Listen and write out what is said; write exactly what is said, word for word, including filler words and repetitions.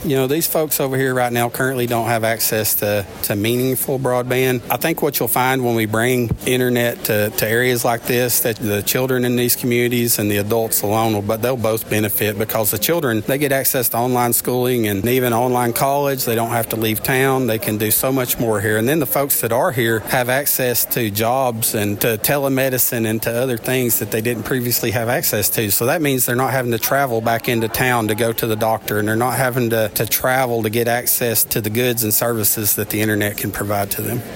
You know, these folks over here right now currently don't have access to, to meaningful broadband. I think what you'll find when we bring internet to, to areas like this, that the children in these communities and the adults alone, will, but they'll both benefit because the children, they get access to online schooling and even online college. They don't have to leave town. They can do so much more here. And then the folks that are here have access to jobs and to telemedicine and to other things that they didn't previously have access to. So that means they're not having to travel back into town to go to the doctor, and they're not having to to travel to get access to the goods and services that the internet can provide to them.